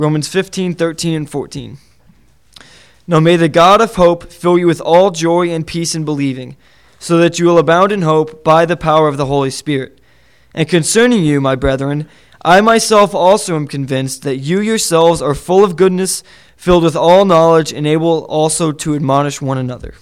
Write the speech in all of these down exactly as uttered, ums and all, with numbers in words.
Romans fifteen, thirteen, and fourteen. Now may the God of hope fill you with all joy and peace in believing, so that you will abound in hope by the power of the Holy Spirit. And concerning you, my brethren, I myself also am convinced that you yourselves are full of goodness, filled with all knowledge, and able also to admonish one another.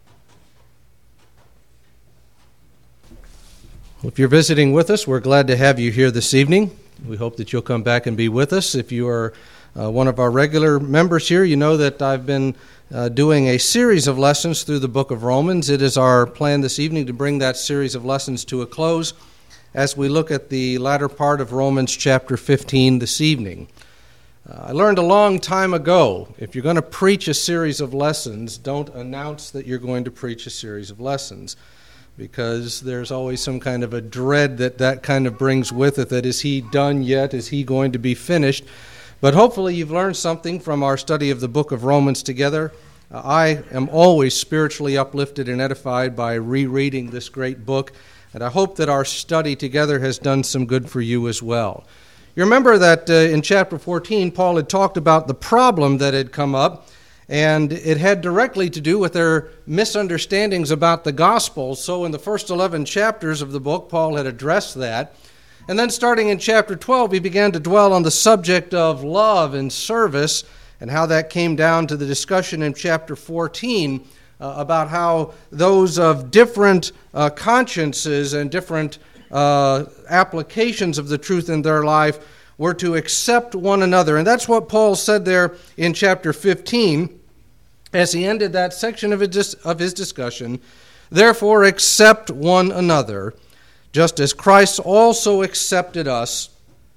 If you're visiting with us, we're glad to have you here this evening. We hope that you'll come back and be with us. If you are uh, one of our regular members here, you know that I've been uh, doing a series of lessons through the book of Romans. It is our plan this evening to bring that series of lessons to a close as we look at the latter part of Romans chapter fifteen this evening. Uh, I learned a long time ago, if you're going to preach a series of lessons, don't announce that you're going to preach a series of lessons, because there's always some kind of a dread that that kind of brings with it, that is he done yet? Is he going to be finished? But hopefully you've learned something from our study of the book of Romans together. Uh, I am always spiritually uplifted and edified by rereading this great book, and I hope that our study together has done some good for you as well. You remember that uh, in chapter fourteen, Paul had talked about the problem that had come up, and it had directly to do with their misunderstandings about the gospel. So in the first eleven chapters of the book, Paul had addressed that. And then starting in chapter twelve, he began to dwell on the subject of love and service, and how that came down to the discussion in chapter fourteen uh, about how those of different uh, consciences and different uh, applications of the truth in their life were to accept one another. And that's what Paul said there in chapter fifteen as he ended that section of his, of his discussion. Therefore, accept one another, just as Christ also accepted us,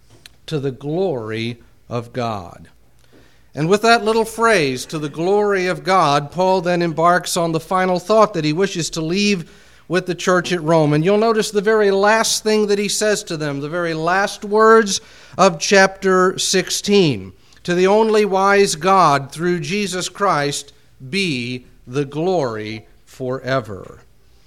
to the glory of God. And with that little phrase, to the glory of God, Paul then embarks on the final thought that he wishes to leave with the church at Rome. And you'll notice the very last thing that he says to them, the very last words of chapter sixteen. To the only wise God, through Jesus Christ, be the glory forever.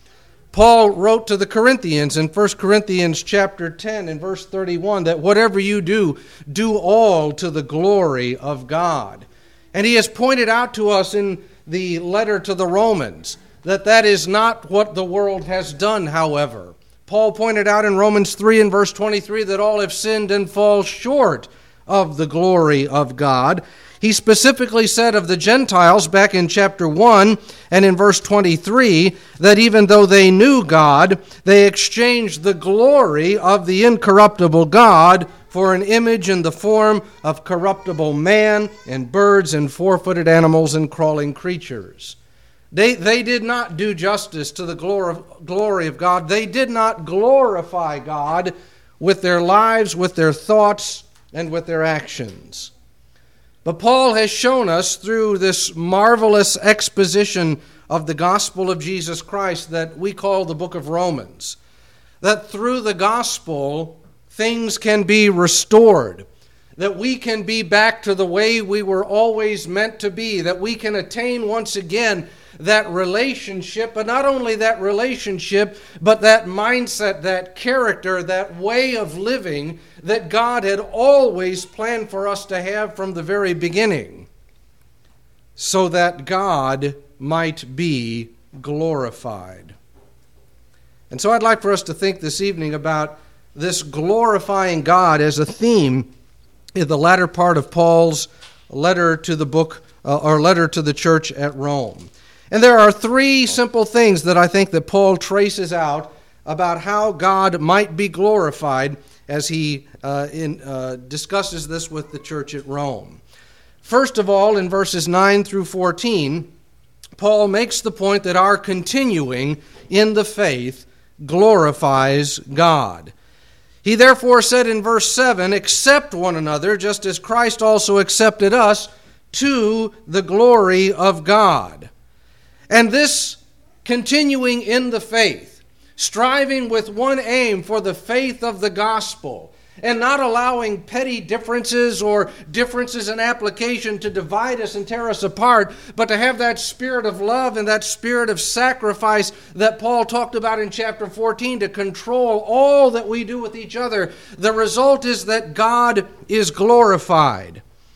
Paul wrote to the Corinthians in First Corinthians chapter ten and verse thirty-one that whatever you do, do all to the glory of God. And he has pointed out to us in the letter to the Romans that that is not what the world has done, however. Paul pointed out in Romans three and verse twenty-three that all have sinned and fall short of the glory of God. He specifically said of the Gentiles back in chapter one and in verse twenty-three that even though they knew God, they exchanged the glory of the incorruptible God for an image in the form of corruptible man and birds and four-footed animals and crawling creatures. They, they did not do justice to the glory of, glory of God. They did not glorify God with their lives, with their thoughts, and with their actions. But Paul has shown us through this marvelous exposition of the gospel of Jesus Christ that we call the book of Romans, that through the gospel things can be restored, that we can be back to the way we were always meant to be, that we can attain once again that relationship, but not only that relationship, but that mindset, that character, that way of living that God had always planned for us to have from the very beginning, so that God might be glorified. And so I'd like for us to think this evening about this glorifying God as a theme in the latter part of Paul's letter to the book, uh, or letter to the church at Rome. And there are three simple things that I think that Paul traces out about how God might be glorified as he uh, in, uh, discusses this with the church at Rome. First of all, in verses nine through fourteen, Paul makes the point that our continuing in the faith glorifies God. He therefore said in verse seven, accept one another, just as Christ also accepted us, to the glory of God. And this continuing in the faith, striving with one aim for the faith of the gospel, and not allowing petty differences or differences in application to divide us and tear us apart, but to have that spirit of love and that spirit of sacrifice that Paul talked about in chapter fourteen to control all that we do with each other. The result is that God is glorified.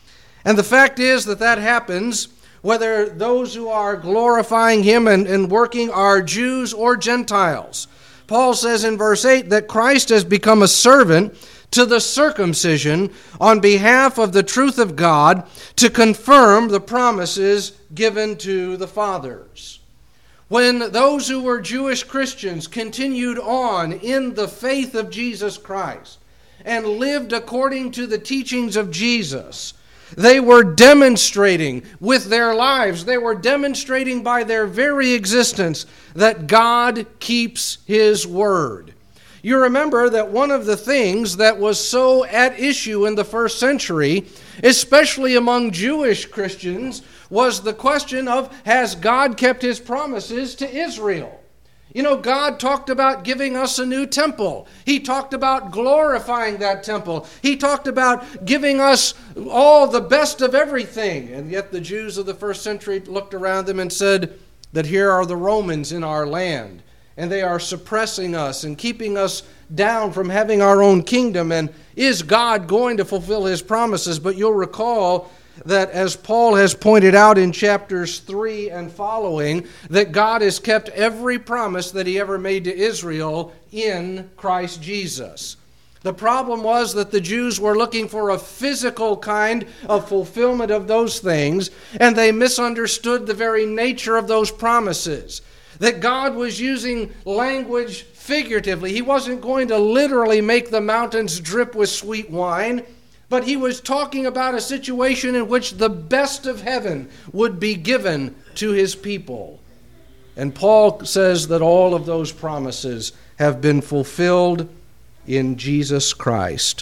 And the fact is that that happens whether those who are glorifying him and, and working are Jews or Gentiles. Paul says in verse eight that Christ has become a servant to the circumcision on behalf of the truth of God to confirm the promises given to the fathers. When those who were Jewish Christians continued on in the faith of Jesus Christ and lived according to the teachings of Jesus, they were demonstrating with their lives, they were demonstrating by their very existence that God keeps His word. You remember that one of the things that was so at issue in the first century, especially among Jewish Christians, was the question of, has God kept His promises to Israel? You know, God talked about giving us a new temple. He talked about glorifying that temple. He talked about giving us all the best of everything. And yet the Jews of the first century looked around them and said that here are the Romans in our land, and they are suppressing us and keeping us down from having our own kingdom. And is God going to fulfill His promises? But you'll recall that, as Paul has pointed out in chapters three and following, that God has kept every promise that He ever made to Israel in Christ Jesus. The problem was that the Jews were looking for a physical kind of fulfillment of those things, and they misunderstood the very nature of those promises. That God was using language figuratively. He wasn't going to literally make the mountains drip with sweet wine, but He was talking about a situation in which the best of heaven would be given to His people. And Paul says that all of those promises have been fulfilled in Jesus Christ.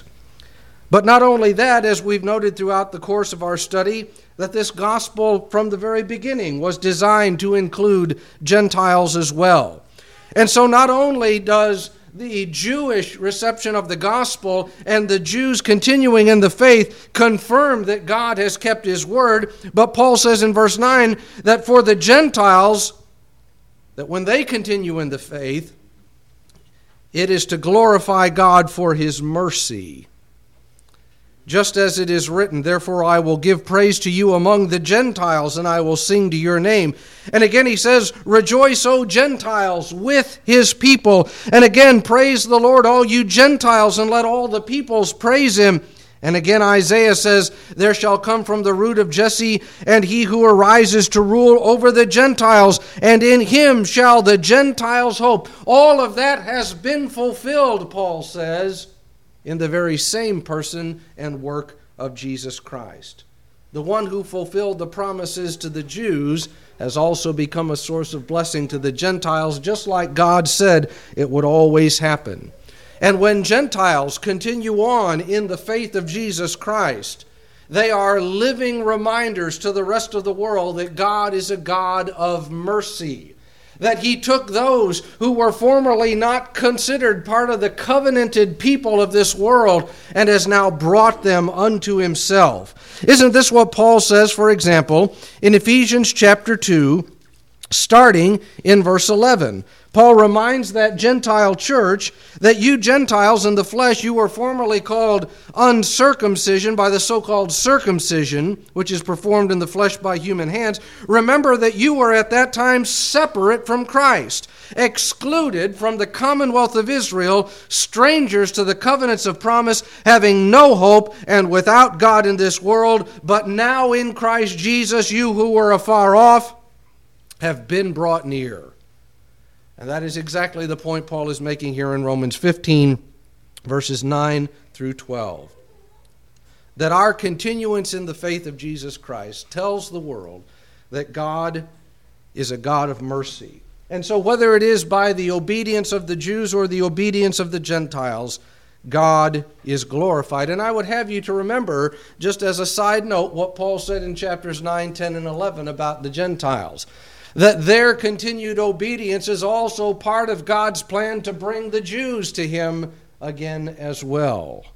But not only that, as we've noted throughout the course of our study, that this gospel from the very beginning was designed to include Gentiles as well. And so not only does the Jewish reception of the gospel and the Jews continuing in the faith confirm that God has kept His word, but Paul says in verse nine that for the Gentiles, that when they continue in the faith, it is to glorify God for His mercy. Just as it is written, therefore I will give praise to you among the Gentiles, and I will sing to your name. And again he says, rejoice, O Gentiles, with His people. And again, praise the Lord, all you Gentiles, and let all the peoples praise Him. And again Isaiah says, there shall come from the root of Jesse, and he who arises to rule over the Gentiles, and in him shall the Gentiles hope. All of that has been fulfilled, Paul says, in the very same person and work of Jesus Christ. The one who fulfilled the promises to the Jews has also become a source of blessing to the Gentiles, just like God said it would always happen. And when Gentiles continue on in the faith of Jesus Christ, they are living reminders to the rest of the world that God is a God of mercy. That He took those who were formerly not considered part of the covenanted people of this world and has now brought them unto Himself. Isn't this what Paul says, for example, in Ephesians chapter two, starting in verse eleven? Paul reminds that Gentile church that you Gentiles in the flesh, you were formerly called uncircumcision by the so-called circumcision, which is performed in the flesh by human hands. Remember that you were at that time separate from Christ, excluded from the commonwealth of Israel, strangers to the covenants of promise, having no hope and without God in this world. But now in Christ Jesus, you who were afar off have been brought near. And that is exactly the point Paul is making here in Romans fifteen, verses nine through twelve. That our continuance in the faith of Jesus Christ tells the world that God is a God of mercy. And so whether it is by the obedience of the Jews or the obedience of the Gentiles, God is glorified. And I would have you to remember, just as a side note, what Paul said in chapters nine, ten, and eleven about the Gentiles. That their continued obedience is also part of God's plan to bring the Jews to Him again as well.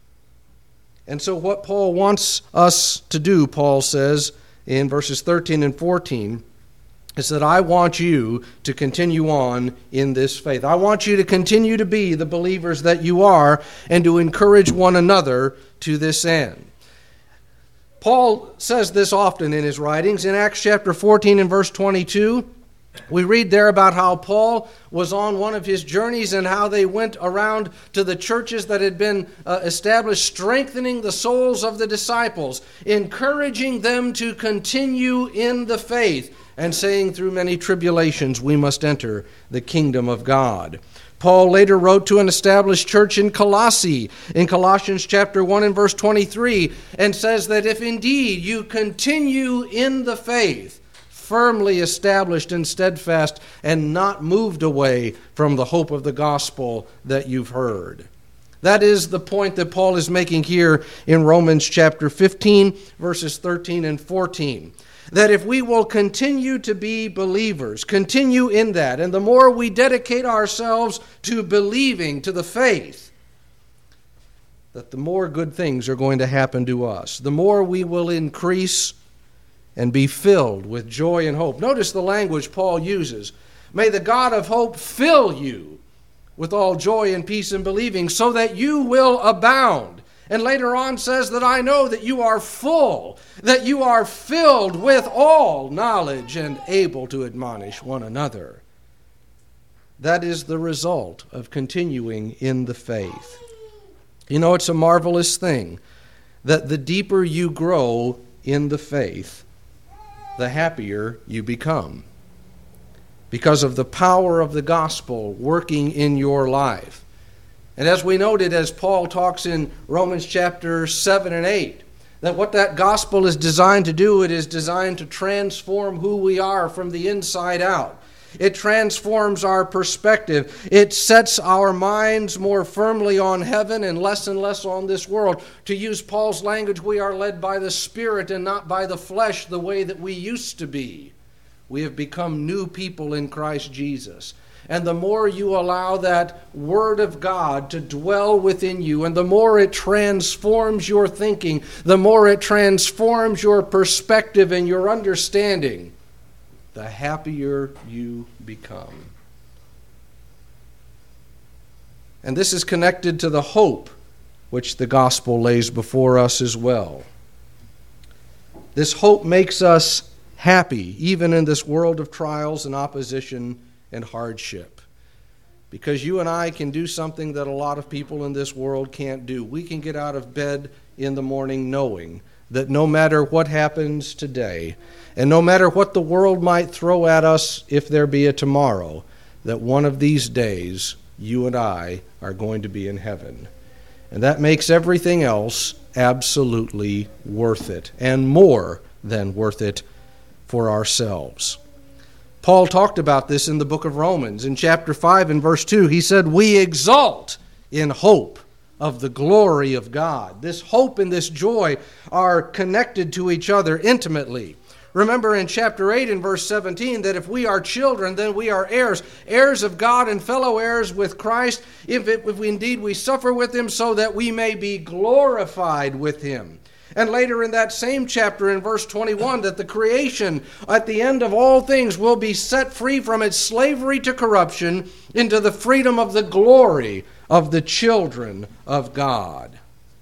And so what Paul wants us to do, Paul says in verses thirteen and fourteen, is that I want you to continue on in this faith. I want you to continue to be the believers that you are and to encourage one another to this end. Paul says this often in his writings. In Acts chapter fourteen and verse twenty-two, we read there about how Paul was on one of his journeys and how they went around to the churches that had been uh, established, strengthening the souls of the disciples, encouraging them to continue in the faith, and saying through many tribulations we must enter the kingdom of God. Paul later wrote to an established church in Colossae, in Colossians chapter one and verse twenty-three, and says that if indeed you continue in the faith, firmly established and steadfast, and not moved away from the hope of the gospel that you've heard. That is the point that Paul is making here in Romans chapter fifteen, verses thirteen and fourteen. That if we will continue to be believers, continue in that, and the more we dedicate ourselves to believing, to the faith, that the more good things are going to happen to us. The more we will increase and be filled with joy and hope. Notice the language Paul uses. May the God of hope fill you with all joy and peace in believing, so that you will abound. And later on says that I know that you are full, that you are filled with all knowledge and able to admonish one another. That is the result of continuing in the faith. You know, it's a marvelous thing that the deeper you grow in the faith, the happier you become, because of the power of the gospel working in your life. And as we noted, as Paul talks in Romans chapter seven and eight, that what that gospel is designed to do, it is designed to transform who we are from the inside out. It transforms our perspective. It sets our minds more firmly on heaven and less and less on this world. To use Paul's language, we are led by the Spirit and not by the flesh the way that we used to be. We have become new people in Christ Jesus. And the more you allow that Word of God to dwell within you, and the more it transforms your thinking, the more it transforms your perspective and your understanding, the happier you become. And this is connected to the hope which the gospel lays before us as well. This hope makes us happy, even in this world of trials and opposition and hardship. Because you and I can do something that a lot of people in this world can't do. We can get out of bed in the morning knowing that no matter what happens today, and no matter what the world might throw at us if there be a tomorrow, that one of these days you and I are going to be in heaven. And that makes everything else absolutely worth it, and more than worth it for ourselves. Paul talked about this in the book of Romans. In chapter five and verse two, he said, "We exult in hope of the glory of God." This hope and this joy are connected to each other intimately. Remember in chapter eight and verse seventeen that if we are children, then we are heirs, heirs of God and fellow heirs with Christ, if, it, if we, indeed we suffer with him, so that we may be glorified with him. And later in that same chapter in verse twenty-one, that the creation at the end of all things will be set free from its slavery to corruption into the freedom of the glory of the children of God.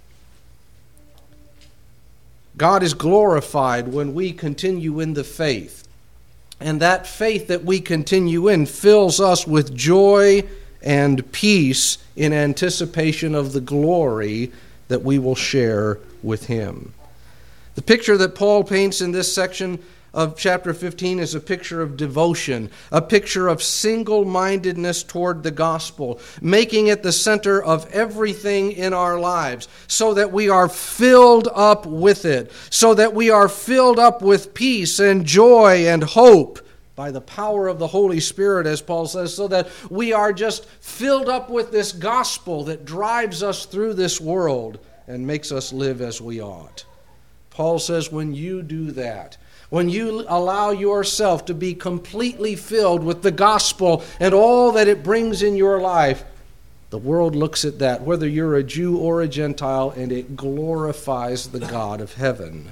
God is glorified when we continue in the faith. And that faith that we continue in fills us with joy and peace in anticipation of the glory that we will share with him. The picture that Paul paints in this section of chapter fifteen is a picture of devotion, a picture of single-mindedness toward the gospel, making it the center of everything in our lives, so that we are filled up with it, so that we are filled up with peace and joy and hope by the power of the Holy Spirit, as Paul says, so that we are just filled up with this gospel that drives us through this world and makes us live as we ought. Paul says when you do that, when you allow yourself to be completely filled with the gospel and all that it brings in your life, the world looks at that, whether you're a Jew or a Gentile, and it glorifies the God of heaven.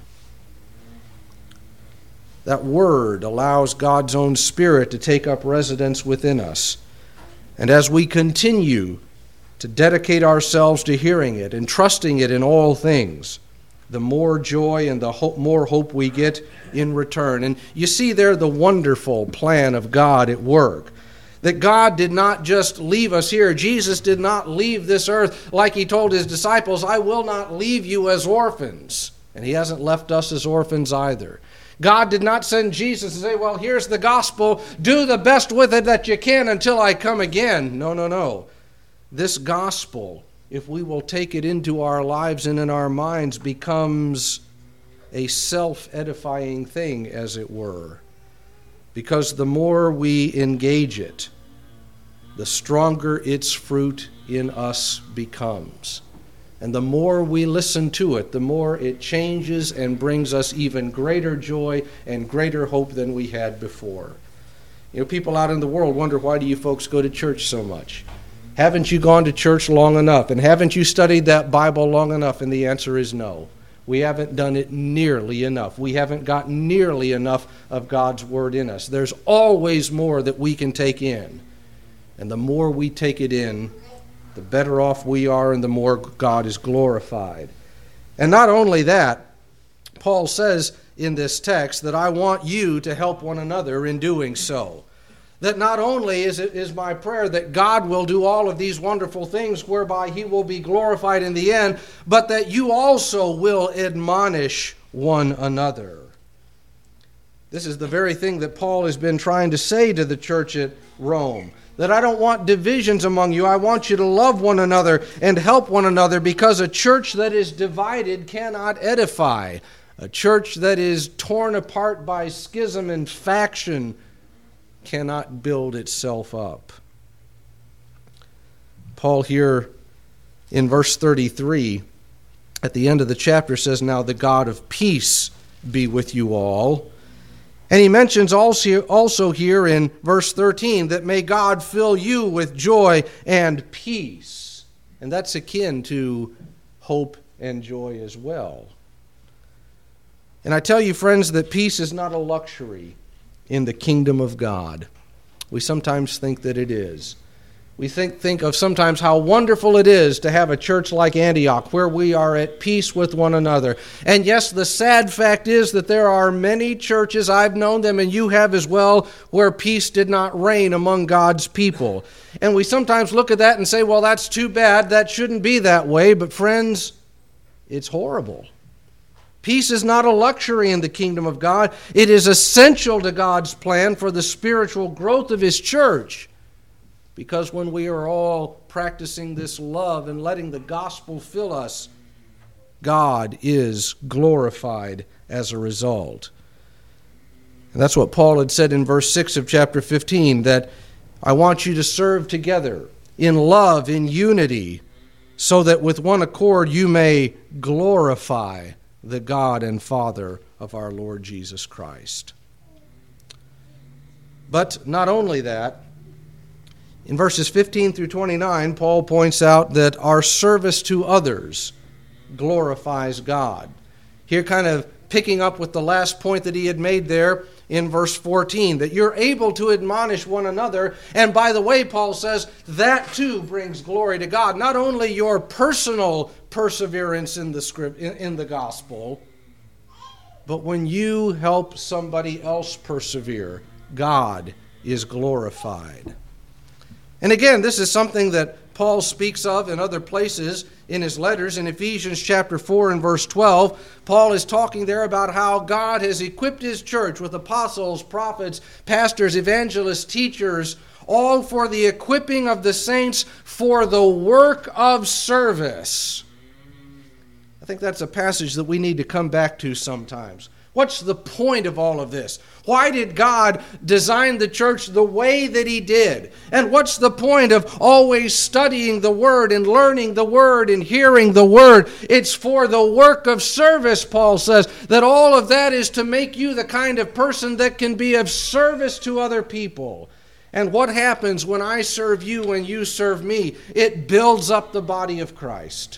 That word allows God's own Spirit to take up residence within us. And as we continue to dedicate ourselves to hearing it and trusting it in all things, the more joy and the hope, more hope we get in return. And you see there the wonderful plan of God at work. That God did not just leave us here. Jesus did not leave this earth like he told his disciples, I will not leave you as orphans. And he hasn't left us as orphans either. God did not send Jesus and say, well, here's the gospel. Do the best with it that you can until I come again. No, no, no. This gospel, if we will take it into our lives and in our minds, becomes a self-edifying thing, as it were. Because the more we engage it, the stronger its fruit in us becomes. And the more we listen to it, the more it changes and brings us even greater joy and greater hope than we had before. You know, people out in the world wonder, why do you folks go to church so much? Haven't you gone to church long enough? And haven't you studied that Bible long enough? And the answer is no. We haven't done it nearly enough. We haven't got nearly enough of God's Word in us. There's always more that we can take in. And the more we take it in, the better off we are and the more God is glorified. And not only that, Paul says in this text that I want you to help one another in doing so. That not only is it is my prayer that God will do all of these wonderful things whereby he will be glorified in the end, but that you also will admonish one another. This is the very thing that Paul has been trying to say to the church at Rome. That I don't want divisions among you. I want you to love one another and help one another, because a church that is divided cannot edify. A church that is torn apart by schism and faction cannot build itself up. Paul here in verse thirty-three at the end of the chapter says, now the God of peace be with you all. And he mentions also, also here in verse thirteen that may God fill you with joy and peace. And that's akin to hope and joy as well. And I tell you, friends, that peace is not a luxury in the kingdom of God. We sometimes think that it is. We think, think of sometimes how wonderful it is to have a church like Antioch where we are at peace with one another. And yes, the sad fact is that there are many churches, I've known them and you have as well, where peace did not reign among God's people. And we sometimes look at that and say, well, that's too bad. That shouldn't be that way. But friends, it's horrible. Peace is not a luxury in the kingdom of God. It is essential to God's plan for the spiritual growth of his church. Because when we are all practicing this love and letting the gospel fill us, God is glorified as a result. And that's what Paul had said in verse six of chapter fifteen, that I want you to serve together in love, in unity, so that with one accord you may glorify the God and Father of our Lord Jesus Christ. But not only that, in verses fifteen through twenty-nine, Paul points out that our service to others glorifies God. Here kind of picking up with the last point that he had made there in verse fourteen, that you're able to admonish one another. And by the way, Paul says, that too brings glory to God. Not only your personal perseverance in the script, in, in the gospel, but when you help somebody else persevere, God is glorified. And again, this is something that Paul speaks of in other places in his letters. In Ephesians chapter four and verse twelve, Paul is talking there about how God has equipped his church with apostles, prophets, pastors, evangelists, teachers, all for the equipping of the saints for the work of service. I think that's a passage that we need to come back to sometimes. What's the point of all of this? Why did God design the church the way that he did? And what's the point of always studying the Word and learning the Word and hearing the Word? It's for the work of service, Paul says, that all of that is to make you the kind of person that can be of service to other people. And what happens when I serve you and you serve me? It builds up the body of Christ.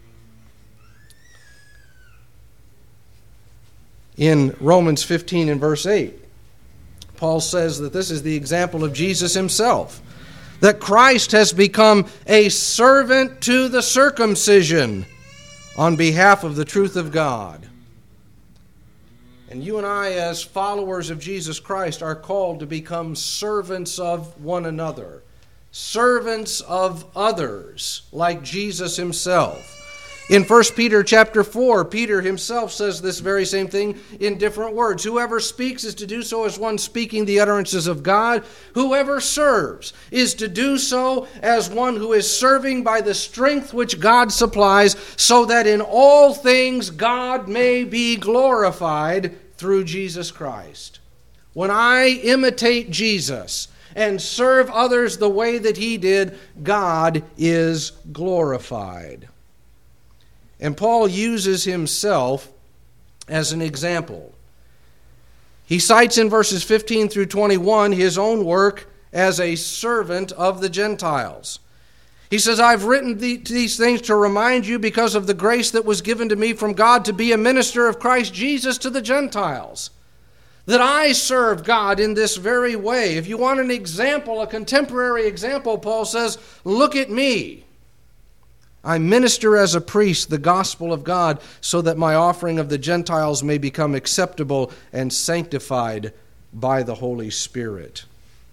In Romans fifteen and verse eight, Paul says that this is the example of Jesus himself, that Christ has become a servant to the circumcision, on behalf of the truth of God. And you and I, as followers of Jesus Christ, are called to become servants of one another, servants of others, like Jesus himself. In First Peter chapter four, Peter himself says this very same thing in different words. Whoever speaks is to do so as one speaking the utterances of God. Whoever serves is to do so as one who is serving by the strength which God supplies, so that in all things God may be glorified through Jesus Christ. When I imitate Jesus and serve others the way that he did, God is glorified. And Paul uses himself as an example. He cites in verses fifteen through twenty-one his own work as a servant of the Gentiles. He says, I've written these things to remind you because of the grace that was given to me from God to be a minister of Christ Jesus to the Gentiles. That I serve God in this very way. If you want an example, a contemporary example, Paul says, look at me. I minister as a priest the gospel of God so that my offering of the Gentiles may become acceptable and sanctified by the Holy Spirit.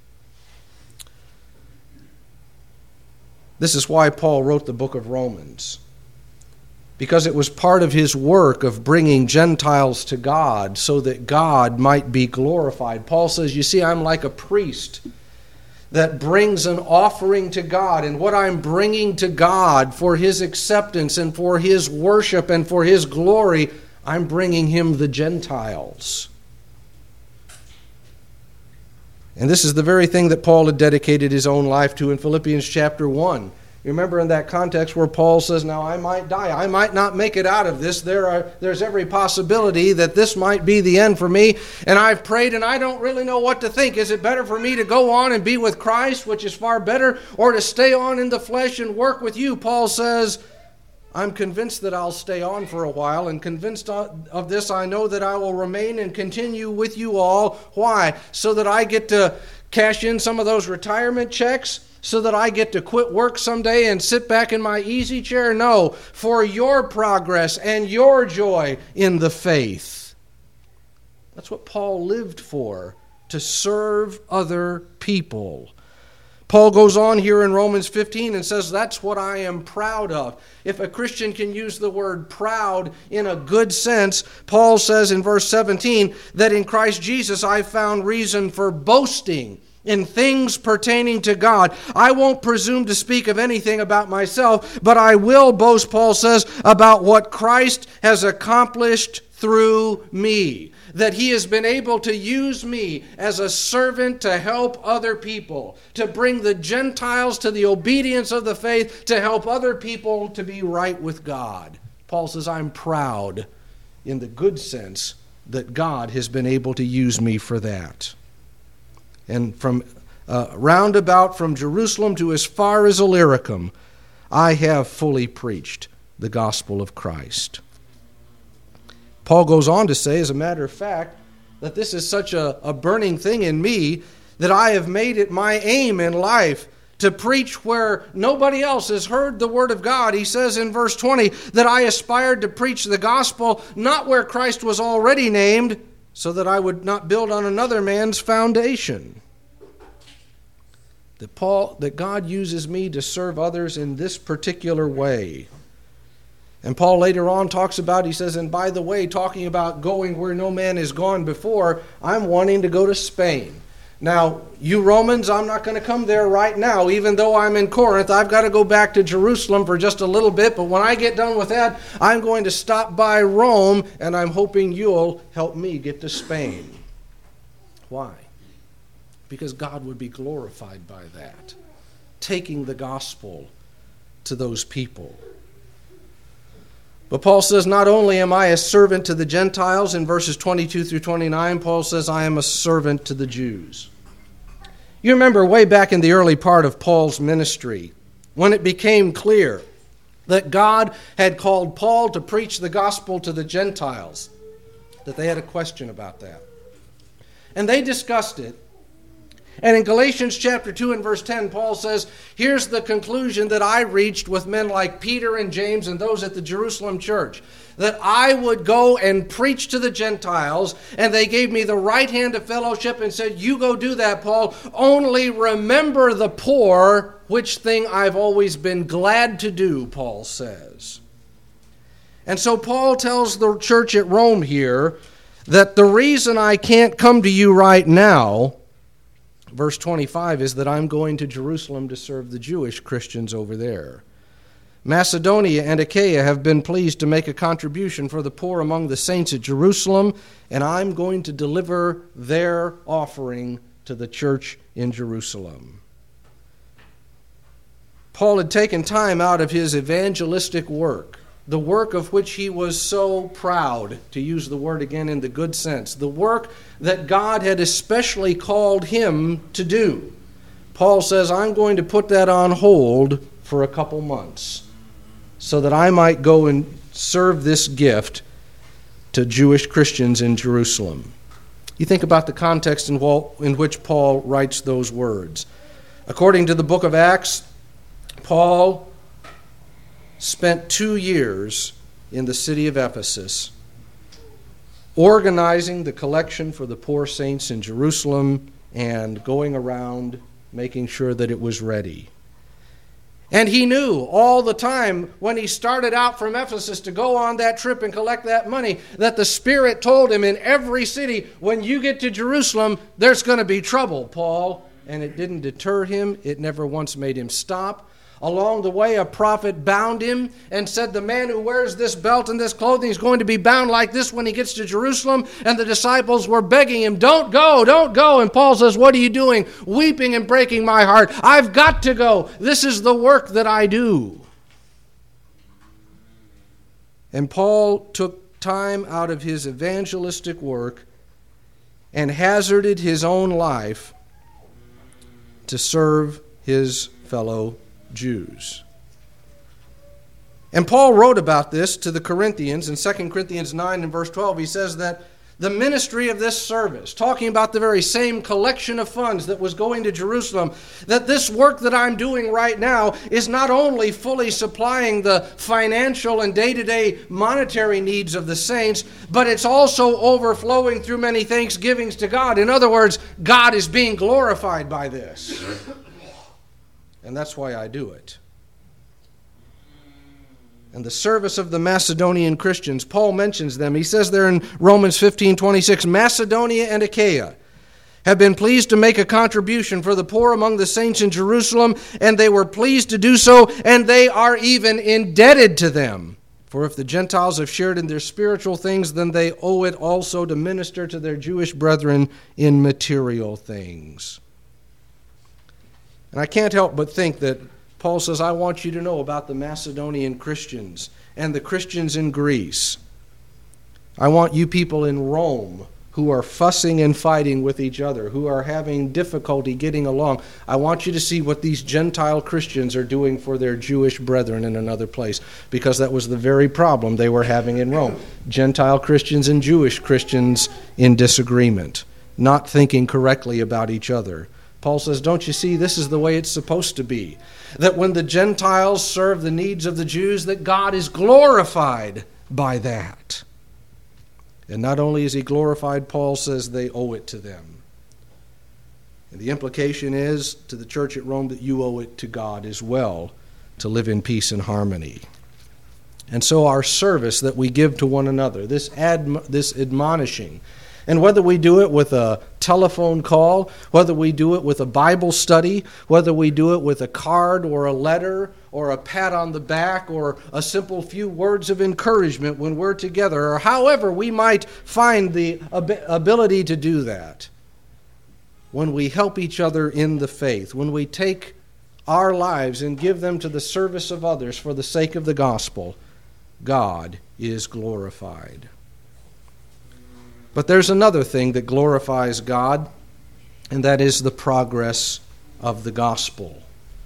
This is why Paul wrote the book of Romans, because it was part of his work of bringing Gentiles to God so that God might be glorified. Paul says, you see, I'm like a priest that brings an offering to God, and what I'm bringing to God for his acceptance and for his worship and for his glory, I'm bringing him the Gentiles. And this is the very thing that Paul had dedicated his own life to in Philippians chapter one. You remember in that context where Paul says, now I might die. I might not make it out of this. There are, there's every possibility that this might be the end for me. And I've prayed and I don't really know what to think. Is it better for me to go on and be with Christ, which is far better, or to stay on in the flesh and work with you? Paul says, I'm convinced that I'll stay on for a while, and convinced of this, I know that I will remain and continue with you all. Why? So that I get to cash in some of those retirement checks? So that I get to quit work someday and sit back in my easy chair? No, for your progress and your joy in the faith. That's what Paul lived for, to serve other people. Paul goes on here in Romans fifteen and says, that's what I am proud of. If a Christian can use the word proud in a good sense, Paul says in verse seventeen that in Christ Jesus I found reason for boasting in things pertaining to God. I won't presume to speak of anything about myself, but I will boast, Paul says, about what Christ has accomplished through me. That he has been able to use me as a servant to help other people, to bring the Gentiles to the obedience of the faith, to help other people to be right with God. Paul says, I'm proud in the good sense that God has been able to use me for that. And from uh, roundabout from Jerusalem to as far as Illyricum, I have fully preached the gospel of Christ. Paul goes on to say, as a matter of fact, that this is such a, a burning thing in me that I have made it my aim in life to preach where nobody else has heard the word of God. He says in verse twenty that I aspired to preach the gospel not where Christ was already named, so that I would not build on another man's foundation. That Paul, that God uses me to serve others in this particular way. And Paul later on talks about, he says, and by the way, talking about going where no man has gone before, I'm wanting to go to Spain. Now, you Romans, I'm not going to come there right now. Even though I'm in Corinth, I've got to go back to Jerusalem for just a little bit. But when I get done with that, I'm going to stop by Rome, and I'm hoping you'll help me get to Spain. Why? Because God would be glorified by that, taking the gospel to those people. But Paul says, not only am I a servant to the Gentiles, in verses twenty-two through twenty-nine, Paul says, I am a servant to the Jews. You remember way back in the early part of Paul's ministry, when it became clear that God had called Paul to preach the gospel to the Gentiles, that they had a question about that. And they discussed it. And in Galatians chapter two and verse ten, Paul says, here's the conclusion that I reached with men like Peter and James and those at the Jerusalem church, that I would go and preach to the Gentiles, and they gave me the right hand of fellowship and said, you go do that, Paul. Only remember the poor, which thing I've always been glad to do, Paul says. And so Paul tells the church at Rome here that the reason I can't come to you right now, verse twenty-five, is that I'm going to Jerusalem to serve the Jewish Christians over there. Macedonia and Achaia have been pleased to make a contribution for the poor among the saints at Jerusalem, and I'm going to deliver their offering to the church in Jerusalem. Paul had taken time out of his evangelistic work, the work of which he was so proud, to use the word again in the good sense, the work that God had especially called him to do. Paul says, I'm going to put that on hold for a couple months so that I might go and serve this gift to Jewish Christians in Jerusalem. You think about the context in which Paul writes those words. According to the book of Acts, Paul spent two years in the city of Ephesus organizing the collection for the poor saints in Jerusalem and going around making sure that it was ready. And he knew all the time when he started out from Ephesus to go on that trip and collect that money that the Spirit told him in every city, when you get to Jerusalem, there's going to be trouble, Paul. And it didn't deter him. It never once made him stop. Along the way, a prophet bound him and said, the man who wears this belt and this clothing is going to be bound like this when he gets to Jerusalem. And the disciples were begging him, don't go, don't go. And Paul says, what are you doing? Weeping and breaking my heart. I've got to go. This is the work that I do. And Paul took time out of his evangelistic work and hazarded his own life to serve his fellow Jews. And Paul wrote about this to the Corinthians in Second Corinthians nine and verse twelve. He says that the ministry of this service, talking about the very same collection of funds that was going to Jerusalem, that this work that I'm doing right now is not only fully supplying the financial and day-to-day monetary needs of the saints, but it's also overflowing through many thanksgivings to God. In other words, God is being glorified by this. And that's why I do it. And the service of the Macedonian Christians, Paul mentions them. He says there in Romans fifteen twenty-six, Macedonia and Achaia have been pleased to make a contribution for the poor among the saints in Jerusalem, and they were pleased to do so, and they are even indebted to them. For if the Gentiles have shared in their spiritual things, then they owe it also to minister to their Jewish brethren in material things. And I can't help but think that Paul says, I want you to know about the Macedonian Christians and the Christians in Greece. I want you people in Rome who are fussing and fighting with each other, who are having difficulty getting along. I want you to see what these Gentile Christians are doing for their Jewish brethren in another place, because that was the very problem they were having in Rome. Gentile Christians and Jewish Christians in disagreement, not thinking correctly about each other. Paul says, don't you see, this is the way it's supposed to be. That when the Gentiles serve the needs of the Jews, that God is glorified by that. And not only is he glorified, Paul says they owe it to them. And the implication is to the church at Rome that you owe it to God as well to live in peace and harmony. And so our service that we give to one another, this adm- this admonishing, and whether we do it with a telephone call, whether we do it with a Bible study, whether we do it with a card or a letter or a pat on the back or a simple few words of encouragement when we're together, or however we might find the ab- ability to do that, when we help each other in the faith, when we take our lives and give them to the service of others for the sake of the gospel, God is glorified. But there's another thing that glorifies God, and that is the progress of the gospel.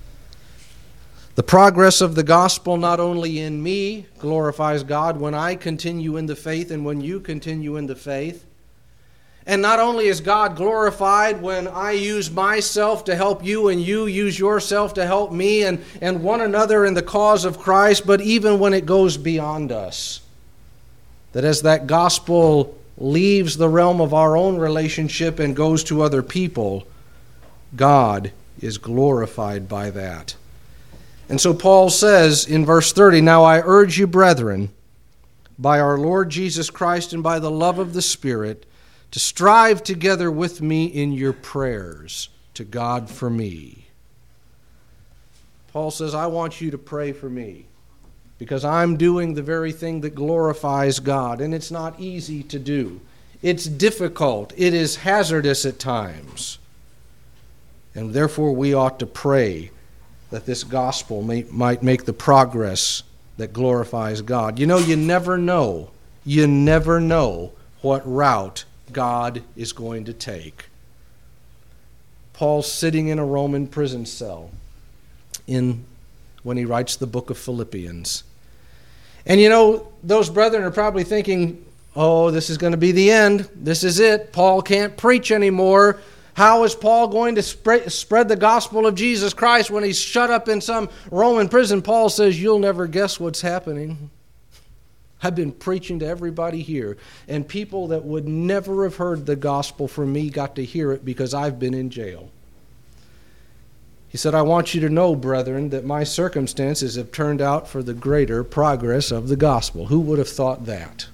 The progress of the gospel not only in me glorifies God when I continue in the faith and when you continue in the faith, And not only is God glorified when I use myself to help you and you use yourself to help me and, and one another in the cause of Christ, but even when it goes beyond us. That as that gospel leaves the realm of our own relationship and goes to other people, God is glorified by that. And so Paul says in verse thirty, "Now I urge you, brethren, by our Lord Jesus Christ and by the love of the Spirit, to strive together with me in your prayers to God for me." Paul says, I want you to pray for me because I'm doing the very thing that glorifies God, and it's not easy to do. It's difficult. It is hazardous at times. And therefore we ought to pray that this gospel may, might make the progress that glorifies God. You know, you never know. You never know what route God is going to take. Paul's sitting in a Roman prison cell in when he writes the book of Philippians. And you know, those brethren are probably thinking, oh, this is going to be the end. This is it. Paul can't preach anymore. How is Paul going to spread, spread the gospel of Jesus Christ when he's shut up in some Roman prison? Paul says, you'll never guess what's happening. I've been preaching to everybody here, and people that would never have heard the gospel from me got to hear it because I've been in jail. He said, I want you to know, brethren, that my circumstances have turned out for the greater progress of the gospel. Who would have thought that?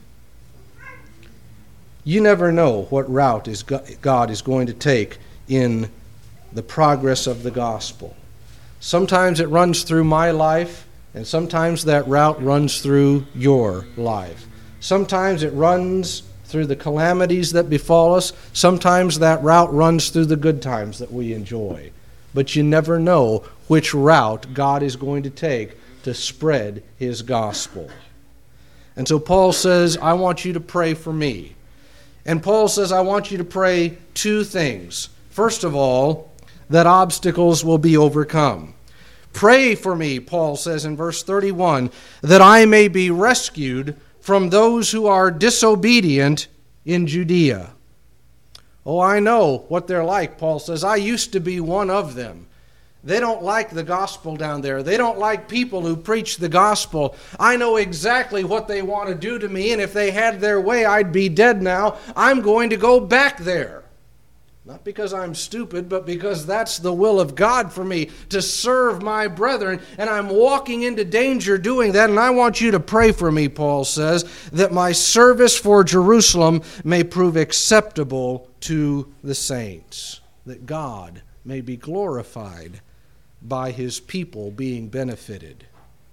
You never know what route is God is going to take in the progress of the gospel. Sometimes it runs through my life, and sometimes that route runs through your life. Sometimes it runs through the calamities that befall us. Sometimes that route runs through the good times that we enjoy. But you never know which route God is going to take to spread his gospel. And so Paul says, I want you to pray for me. And Paul says, I want you to pray two things. First of all, that obstacles will be overcome. Pray for me, Paul says in verse thirty-one, that I may be rescued from those who are disobedient in Judea. Oh, I know what they're like, Paul says. I used to be one of them. They don't like the gospel down there. They don't like people who preach the gospel. I know exactly what they want to do to me, and if they had their way, I'd be dead now. I'm going to go back there. Not because I'm stupid, but because that's the will of God for me, to serve my brethren, and I'm walking into danger doing that, and I want you to pray for me, Paul says, that my service for Jerusalem may prove acceptable to the saints, that God may be glorified by his people being benefited.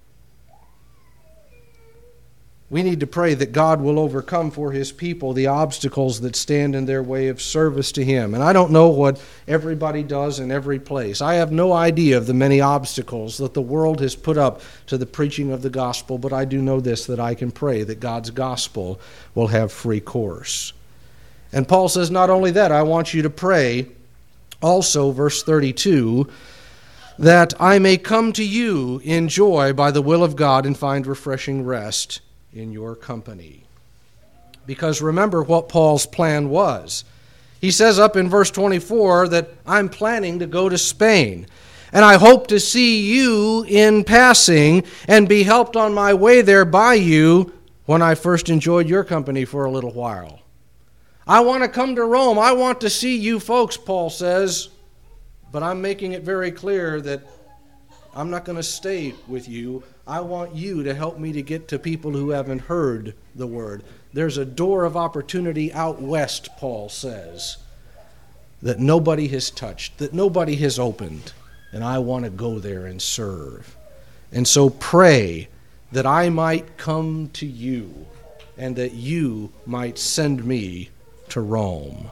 We need to pray that God will overcome for his people the obstacles that stand in their way of service to him. And I don't know what everybody does in every place. I have no idea of the many obstacles that the world has put up to the preaching of the gospel, but I do know this, that I can pray that God's gospel will have free course. And Paul says, not only that, I want you to pray also, verse thirty-two, that I may come to you in joy by the will of God and find refreshing rest in your company. Because remember what Paul's plan was. He says up in verse twenty-four that I'm planning to go to Spain, and I hope to see you in passing and be helped on my way there by you when I first enjoyed your company for a little while. I want to come to Rome. I want to see you folks, Paul says, but I'm making it very clear that I'm not going to stay with you. I want you to help me to get to people who haven't heard the word. There's a door of opportunity out west, Paul says, that nobody has touched, that nobody has opened, and I want to go there and serve. And so pray that I might come to you and that you might send me to Rome.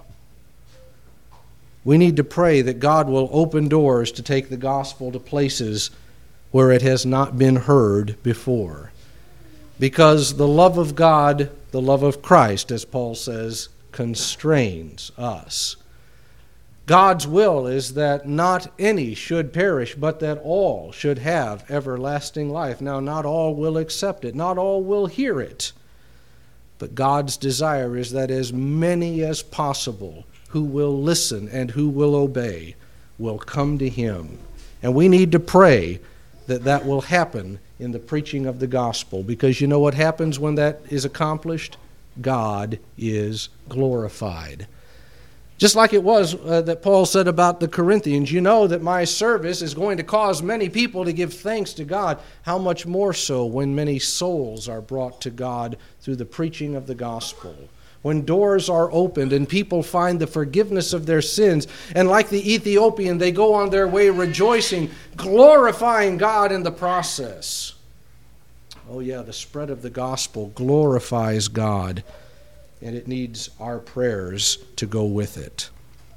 We need to pray that God will open doors to take the gospel to places where it has not been heard before. Because the love of God, the love of Christ, as Paul says, constrains us. God's will is that not any should perish, but that all should have everlasting life. Now, not all will accept it. Not all will hear it. But God's desire is that as many as possible who will listen and who will obey will come to him. And we need to pray that that will happen in the preaching of the gospel, because you know what happens when that is accomplished? God is glorified. Just like it was uh, that Paul said about the Corinthians, you know that my service is going to cause many people to give thanks to God. How much more so when many souls are brought to God through the preaching of the gospel. When doors are opened and people find the forgiveness of their sins, and like the Ethiopian, they go on their way rejoicing, glorifying God in the process. Oh yeah, the spread of the gospel glorifies God, and it needs our prayers to go with it.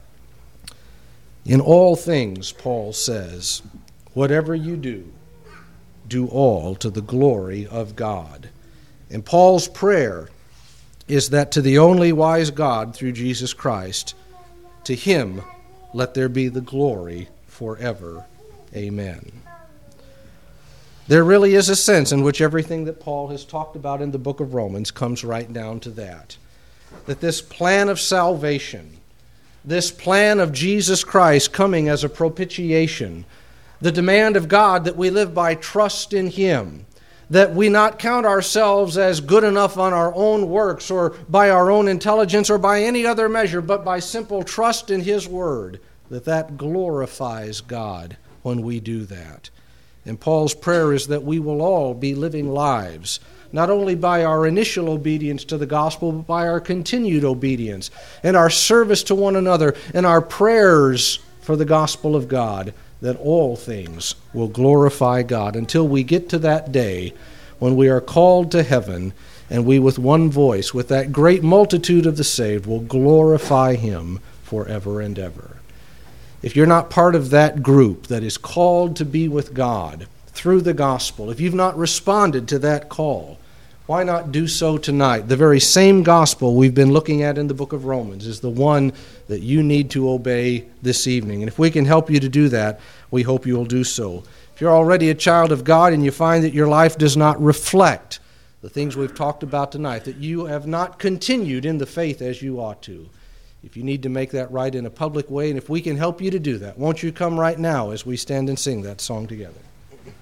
In all things, Paul says, whatever you do, do all to the glory of God. And Paul's prayer is that to the only wise God through Jesus Christ, to him let there be the glory forever. Amen. There really is a sense in which everything that Paul has talked about in the book of Romans comes right down to that. That this plan of salvation, this plan of Jesus Christ coming as a propitiation, the demand of God that we live by trust in him, that we not count ourselves as good enough on our own works or by our own intelligence or by any other measure, but by simple trust in his word, that that glorifies God when we do that. And Paul's prayer is that we will all be living lives, not only by our initial obedience to the gospel, but by our continued obedience and our service to one another and our prayers for the gospel of God, that all things will glorify God until we get to that day when we are called to heaven and we with one voice, with that great multitude of the saved, will glorify him forever and ever. If you're not part of that group that is called to be with God through the gospel, if you've not responded to that call, why not do so tonight? The very same gospel we've been looking at in the book of Romans is the one that you need to obey this evening. And if we can help you to do that, we hope you will do so. If you're already a child of God and you find that your life does not reflect the things we've talked about tonight, that you have not continued in the faith as you ought to, if you need to make that right in a public way, and if we can help you to do that, won't you come right now as we stand and sing that song together?